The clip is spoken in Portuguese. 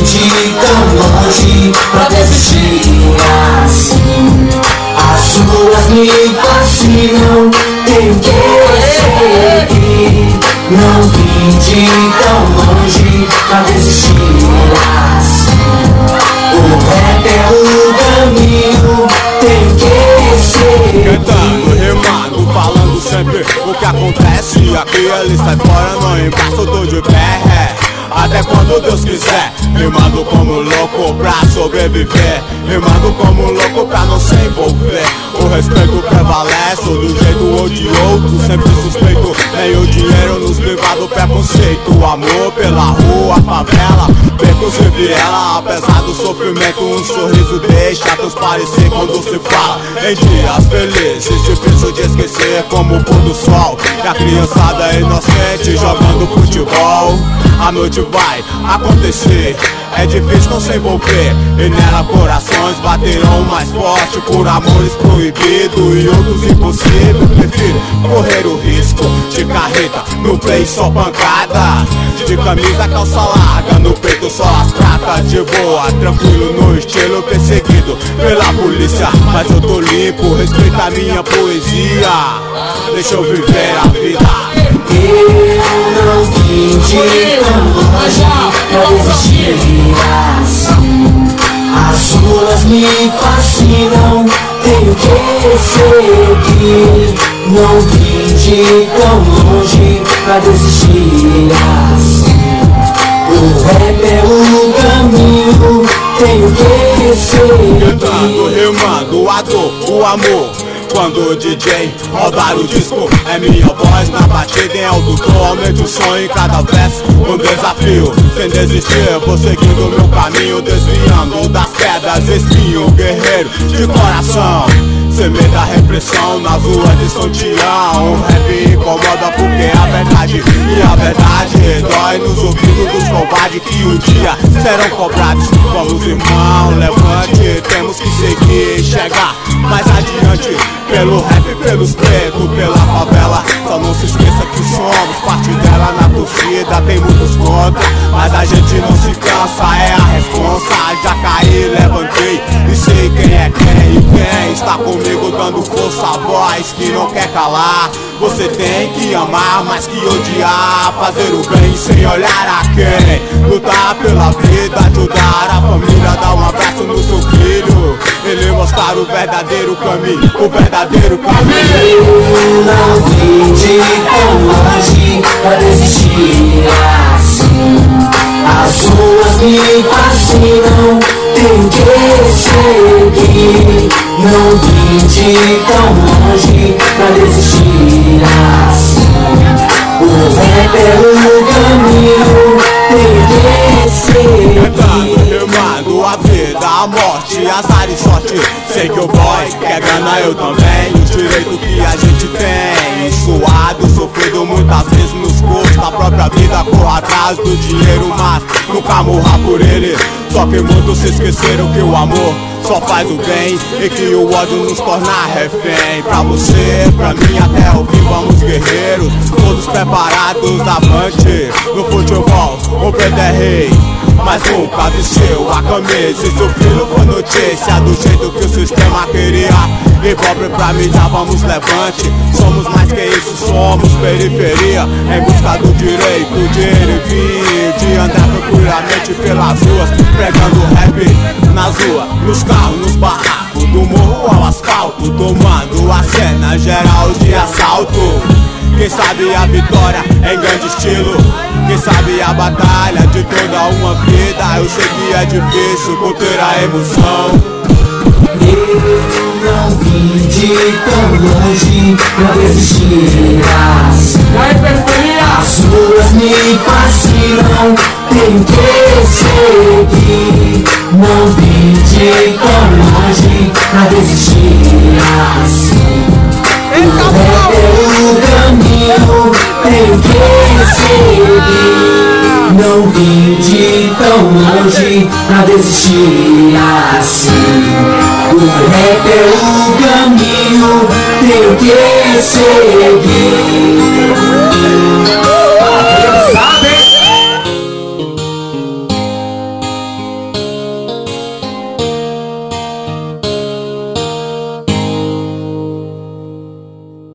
de tão longe pra desistir assim. As suas me fascinam, tenho que seguir. Não vim de tão longe pra desistir assim. O rap é o caminho, tenho que seguir. Cantando, rimando, falando sempre o que acontece. Aqui ele sai fora, não embaixo, eu tô de pé. Até quando Deus quiser, rimando como louco pra sobreviver, rimando como louco pra não se envolver. O respeito prevalece, do jeito ou de outro, sempre suspeito. Nem o dinheiro nos livra do preconceito. O amor pela rua, favela, becos e viela. Apesar do sofrimento, um sorriso deixa transparecer quando se fala em dias felizes. Difícil de esquecer como o pôr do sol e a criançada inocente jogando futebol. A noite vai acontecer, é difícil não se envolver, e nela corações baterão mais forte por amores proibidos e outros impossíveis. Prefiro correr o risco de carreta, no play só pancada, de camisa calça larga, no peito só as pratas. De boa, tranquilo no estilo, perseguido pela polícia, mas eu tô limpo, respeita a minha poesia, deixa eu viver a vida. Eu não vim de tão longe pra desistir assim. As ruas me fascinam, tenho que seguir. Não vim de tão longe pra desistir assim. O rap é o caminho, tenho que seguir. Cantando, rimando, a dor, o amor. Quando o DJ roubar o disco, é minha voz na batida em alto tom. Aumente o som em cada verso, um desafio. Sem desistir, vou seguindo meu caminho, desviando das pedras, espinho, guerreiro de coração. Sem medo da repressão, nas ruas de São Tião. O rap incomoda porque a verdade, e a verdade dói nos ouvidos dos covardes que um dia serão cobrados. Vamos, irmão, levante, temos que seguir, chegar mais adiante. Pelo rap, pelos pretos, pela favela. Só não se esqueça que somos parte dela na torcida. Tem muitos contra, mas a gente não se cansa, é a responsa. Já caí, levantei e sei quem é quem. E quem está comigo dando força à voz que não quer calar. Você tem que amar mais que odiar, fazer o bem sem olhar a quem. Lutar pela vida, ajudar a família, dar um abraço no seu filho, ele mostrar o verdadeiro caminho, o verdadeiro caminho. Eu não vim de tão longe pra desistir assim. As ruas me fascinam, tenho que seguir. Não vim de tão longe pra desistir assim. O rap é o caminho, tenho que seguir. Cantando, rimando, a vida, a morte, azar e sorte. Sei que o boy quer grana, eu também. O direito que a gente tem, suado, sofrido muitas vezes nos custos da própria vida. Corro atrás do dinheiro, mas nunca morra por ele. Só que muitos se esqueceram que o amor só faz o bem e que o ódio nos torna refém. Pra você, pra mim, até o fim vamos guerreiros, todos preparados, avante. No futebol, o preto é rei, mas nunca vestiu a camisa. E seu filho foi notícia do jeito que o sistema queria. E pobre pra mídia, vamos levante. Somos mais que isso, somos periferia, em busca do direito de ir e vir, de andar tranquilamente pelas ruas, pregando rap nas ruas, nos carros, nos barracos, do morro ao asfalto, tomando a cena geral de assalto. Quem sabe a vitória em grande estilo, quem sabe a batalha de toda uma vida. Eu sei que é difícil conter a emoção. Eu não vim de tão longe pra desistir assim. As ruas me fascinam, tenho que seguir. Não vim de tão longe pra desistir assim. O rap é o caminho, tenho que seguir. Não vim de tão longe pra desistir assim. O rap é o caminho, tenho que seguir.